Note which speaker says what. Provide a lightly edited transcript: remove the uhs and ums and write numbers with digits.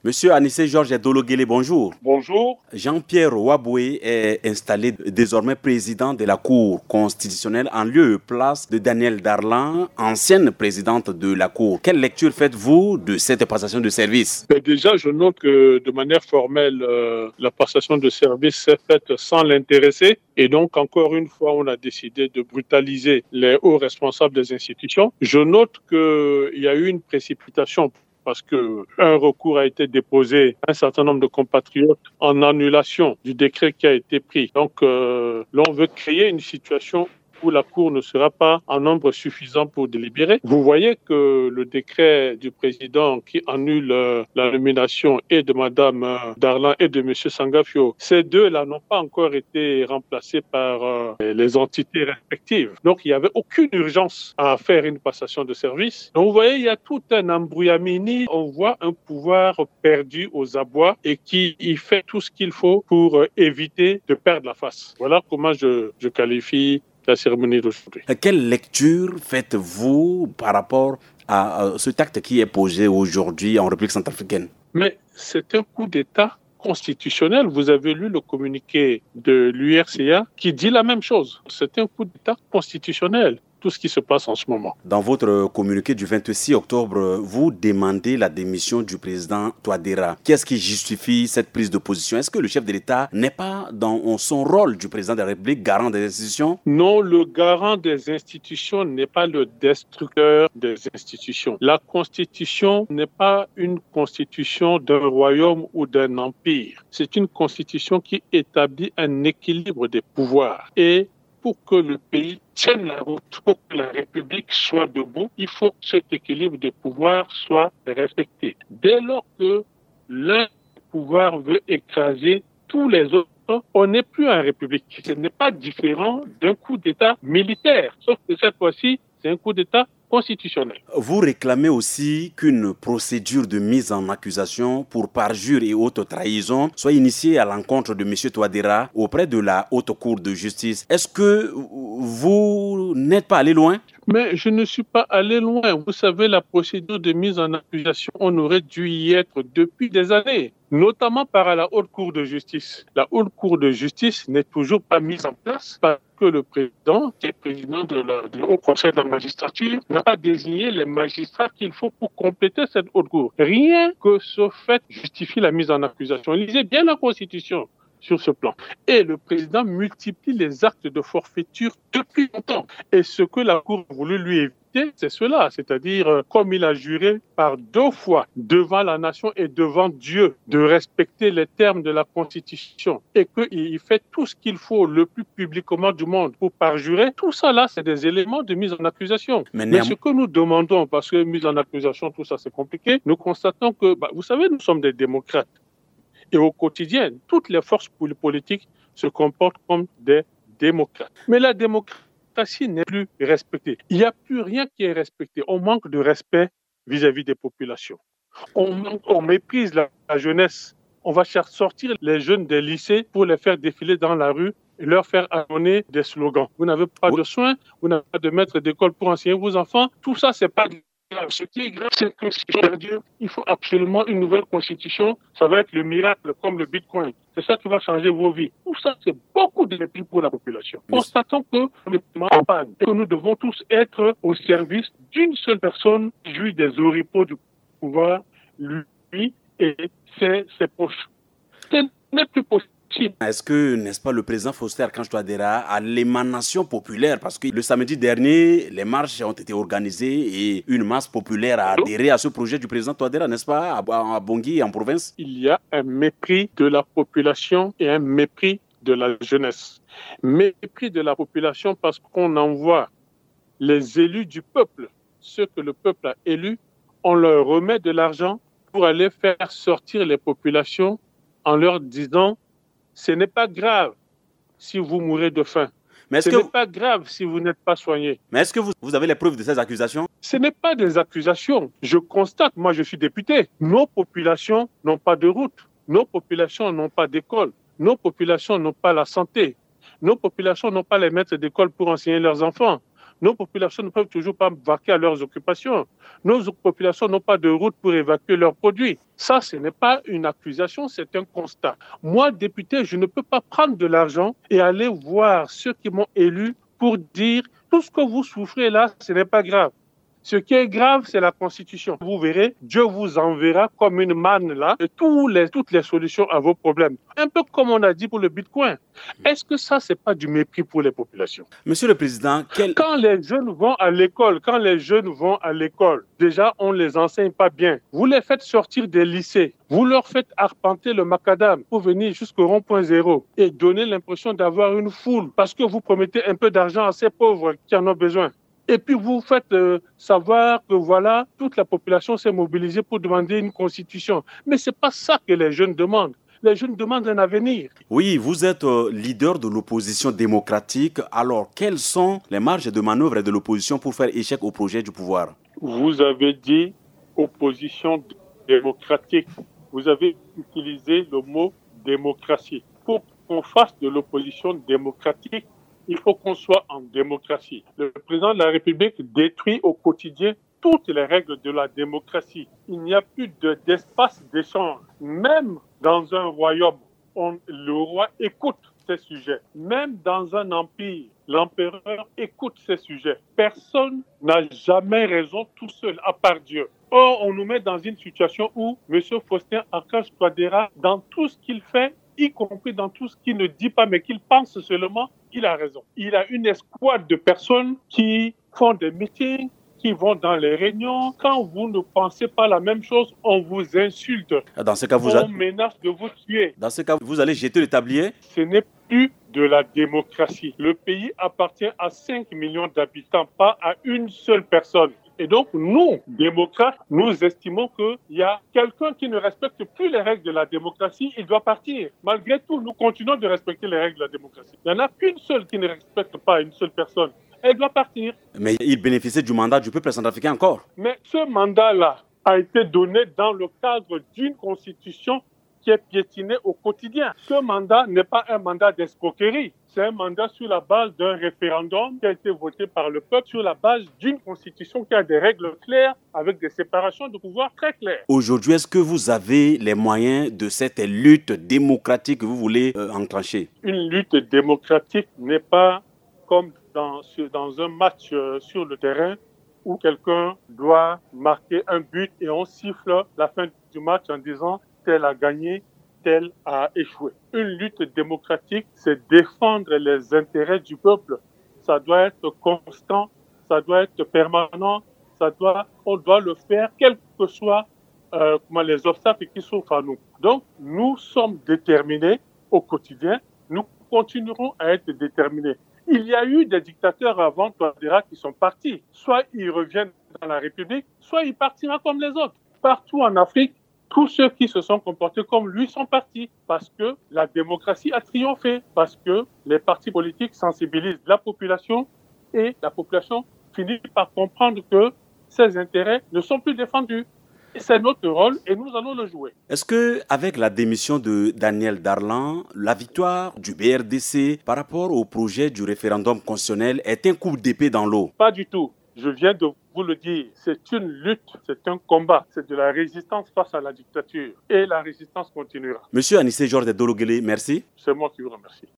Speaker 1: Monsieur Anissé Georges Dologuélé, bonjour.
Speaker 2: Bonjour.
Speaker 1: Jean-Pierre Ouaboué est installé désormais président de la Cour constitutionnelle en lieu et place de Danielle Darlan, ancienne présidente de la Cour. Quelle lecture faites-vous de cette passation de service?
Speaker 2: Déjà, je note que de manière formelle, la passation de service s'est faite sans l'intéresser. Et donc, encore une fois, on a décidé de brutaliser les hauts responsables des institutions. Je note qu'il y a eu une précipitation parce qu'un recours a été déposé à un certain nombre de compatriotes en annulation du décret qui a été pris. Donc, là, on veut créer une situation où la Cour ne sera pas en nombre suffisant pour délibérer. Vous voyez que le décret du président qui annule la nomination et de Mme Darlan et de M. Sangafio, ces deux-là n'ont pas encore été remplacés par les entités respectives. Donc, il n'y avait aucune urgence à faire une passation de service. Donc, vous voyez, il y a tout un embrouillamini. On voit un pouvoir perdu aux abois et qui y fait tout ce qu'il faut pour éviter de perdre la face. Voilà comment je qualifie la cérémonie d'aujourd'hui.
Speaker 1: Quelle lecture faites-vous par rapport à cet acte qui est posé aujourd'hui en République centrafricaine?
Speaker 2: Mais c'est un coup d'État constitutionnel. Vous avez lu le communiqué de l'URCA qui dit la même chose. C'est un coup d'État constitutionnel. Tout ce qui se passe en ce moment.
Speaker 1: Dans votre communiqué du 26 octobre, vous demandez la démission du président Touadéra. Qu'est-ce qui justifie cette prise de position? Est-ce que le chef de l'État n'est pas dans son rôle du président de la République, garant des institutions?
Speaker 2: Non, le garant des institutions n'est pas le destructeur des institutions. La Constitution n'est pas une constitution d'un royaume ou d'un empire. C'est une constitution qui établit un équilibre des pouvoirs. Et pour que le pays tienne la route, pour que la République soit debout, il faut que cet équilibre de pouvoir soit respecté. Dès lors que l'un pouvoir veut écraser tous les autres, on n'est plus en République. Ce n'est pas différent d'un coup d'État militaire, sauf que cette fois-ci, c'est un coup d'État constitutionnel.
Speaker 1: Vous réclamez aussi qu'une procédure de mise en accusation pour parjure et haute trahison soit initiée à l'encontre de M. Touadéra auprès de la Haute Cour de justice. Est-ce que vous n'êtes pas allé loin?
Speaker 2: Mais je ne suis pas allé loin. Vous savez, la procédure de mise en accusation, on aurait dû y être depuis des années, notamment par la Haute Cour de justice. La Haute Cour de justice n'est toujours pas mise en place parce que le président, qui est président du Haut Conseil de la magistrature, n'a pas désigné les magistrats qu'il faut pour compléter cette Haute Cour. Rien que ce fait justifie la mise en accusation. Lisez bien la Constitution sur ce plan. Et le président multiplie les actes de forfaiture depuis longtemps. Et ce que la Cour a voulu lui éviter, c'est cela, c'est-à-dire comme il a juré par 2 fois devant la nation et devant Dieu de respecter les termes de la Constitution et qu'il fait tout ce qu'il faut le plus publiquement du monde pour parjurer, tout ça là, c'est des éléments de mise en accusation. Mais ce que nous demandons, parce que mise en accusation, tout ça c'est compliqué, nous constatons que, vous savez, nous sommes des démocrates. Et au quotidien, toutes les forces politiques se comportent comme des démocrates. Mais la démocratie n'est plus respectée. Il n'y a plus rien qui est respecté. On manque de respect vis-à-vis des populations. On méprise la jeunesse. On va sortir les jeunes des lycées pour les faire défiler dans la rue et leur faire amener des slogans. Vous n'avez pas de soins, vous n'avez pas de maître d'école pour enseigner vos enfants. Tout ça, c'est pas grave. Ce qui est grave, c'est que il faut absolument une nouvelle constitution. Ça va être le miracle comme le Bitcoin. C'est ça qui va changer vos vies. Tout ça, c'est beaucoup de mépris pour la population. Constatons que que nous devons tous être au service d'une seule personne qui jouit des oripeaux du pouvoir, lui et ses proches. Ce n'est plus possible.
Speaker 1: Est-ce que, n'est-ce pas, le président Faustin Archange Touadéra a l'émanation populaire? Parce que le samedi dernier, les marches ont été organisées et une masse populaire a adhéré à ce projet du président Touadéra, n'est-ce pas, à Bangui, en province?
Speaker 2: Il y a un mépris de la population et un mépris de la jeunesse. Mépris de la population parce qu'on envoie les élus du peuple, ceux que le peuple a élus, on leur remet de l'argent pour aller faire sortir les populations en leur disant ce n'est pas grave si vous mourrez de faim. Mais ce n'est pas grave si vous n'êtes pas soigné.
Speaker 1: Mais est-ce que vous avez les preuves de ces accusations?
Speaker 2: Ce n'est pas des accusations. Je constate, moi je suis député, nos populations n'ont pas de route, nos populations n'ont pas d'école, nos populations n'ont pas la santé, nos populations n'ont pas les maîtres d'école pour enseigner leurs enfants. Nos populations ne peuvent toujours pas vaquer à leurs occupations. Nos populations n'ont pas de route pour évacuer leurs produits. Ça, ce n'est pas une accusation, c'est un constat. Moi, député, je ne peux pas prendre de l'argent et aller voir ceux qui m'ont élu pour dire tout ce que vous souffrez là, ce n'est pas grave. Ce qui est grave, c'est la Constitution. Vous verrez, Dieu vous enverra comme une manne là, et toutes les solutions à vos problèmes. Un peu comme on a dit pour le Bitcoin. Est-ce que ça, c'est pas du mépris pour les populations?
Speaker 1: Monsieur le Président,
Speaker 2: Quand les jeunes vont à l'école, déjà, on les enseigne pas bien. Vous les faites sortir des lycées. Vous leur faites arpenter le macadam pour venir jusqu'au rond-point zéro et donner l'impression d'avoir une foule parce que vous promettez un peu d'argent à ces pauvres qui en ont besoin. Et puis vous faites savoir que voilà, toute la population s'est mobilisée pour demander une constitution. Mais ce n'est pas ça que les jeunes demandent. Les jeunes demandent un avenir.
Speaker 1: Oui, vous êtes leader de l'opposition démocratique. Alors, quelles sont les marges de manœuvre de l'opposition pour faire échec au projet du pouvoir?
Speaker 2: Vous avez dit opposition démocratique. Vous avez utilisé le mot démocratie. Pour qu'on fasse de l'opposition démocratique, il faut qu'on soit en démocratie. Le président de la République détruit au quotidien toutes les règles de la démocratie. Il n'y a plus d'espace d'échange. Même dans un royaume, le roi écoute ses sujets. Même dans un empire, l'empereur écoute ses sujets. Personne n'a jamais raison tout seul, à part Dieu. Or, on nous met dans une situation où M. Faustin Archange Touadéra, dans tout ce qu'il fait, y compris dans tout ce qu'il ne dit pas, mais qu'il pense seulement, il a raison. Il a une escouade de personnes qui font des meetings, qui vont dans les réunions. Quand vous ne pensez pas la même chose, on vous insulte.
Speaker 1: Dans ce cas,
Speaker 2: on menace de vous tuer.
Speaker 1: Dans ce cas, vous allez jeter le tablier?
Speaker 2: Ce n'est plus de la démocratie. Le pays appartient à 5 millions d'habitants, pas à une seule personne. Et donc, nous, démocrates, nous estimons qu'il y a quelqu'un qui ne respecte plus les règles de la démocratie, il doit partir. Malgré tout, nous continuons de respecter les règles de la démocratie. Il n'y en a qu'une seule qui ne respecte pas une seule personne. Elle doit partir.
Speaker 1: Mais il bénéficie du mandat du peuple centrafricain encore.
Speaker 2: Mais ce mandat-là a été donné dans le cadre d'une constitution qui est piétinée au quotidien. Ce mandat n'est pas un mandat d'escroquerie. C'est un mandat sur la base d'un référendum qui a été voté par le peuple sur la base d'une constitution qui a des règles claires avec des séparations de pouvoirs très claires.
Speaker 1: Aujourd'hui, est-ce que vous avez les moyens de cette lutte démocratique que vous voulez enclencher?
Speaker 2: Une lutte démocratique n'est pas comme dans un match sur le terrain où quelqu'un doit marquer un but et on siffle la fin du match en disant tel a gagné, tel a échoué. Une lutte démocratique, c'est défendre les intérêts du peuple. Ça doit être constant, ça doit être permanent, on doit le faire quels que soient les obstacles qui s'offrent à nous. Donc, nous sommes déterminés au quotidien, nous continuerons à être déterminés. Il y a eu des dictateurs avant Touadéra qui sont partis. Soit ils reviennent dans la République, soit ils partiront comme les autres. Partout en Afrique, tous ceux qui se sont comportés comme lui sont partis parce que la démocratie a triomphé, parce que les partis politiques sensibilisent la population et la population finit par comprendre que ses intérêts ne sont plus défendus. C'est notre rôle et nous allons le jouer.
Speaker 1: Est-ce que, avec la démission de Daniel Darlan, la victoire du BRDC par rapport au projet du référendum constitutionnel est un coup d'épée dans l'eau?
Speaker 2: Pas du tout. Je viens de vous le dire, c'est une lutte, c'est un combat, c'est de la résistance face à la dictature et la résistance continuera.
Speaker 1: Monsieur Anissé Georges Dologele, merci.
Speaker 2: C'est moi qui vous remercie.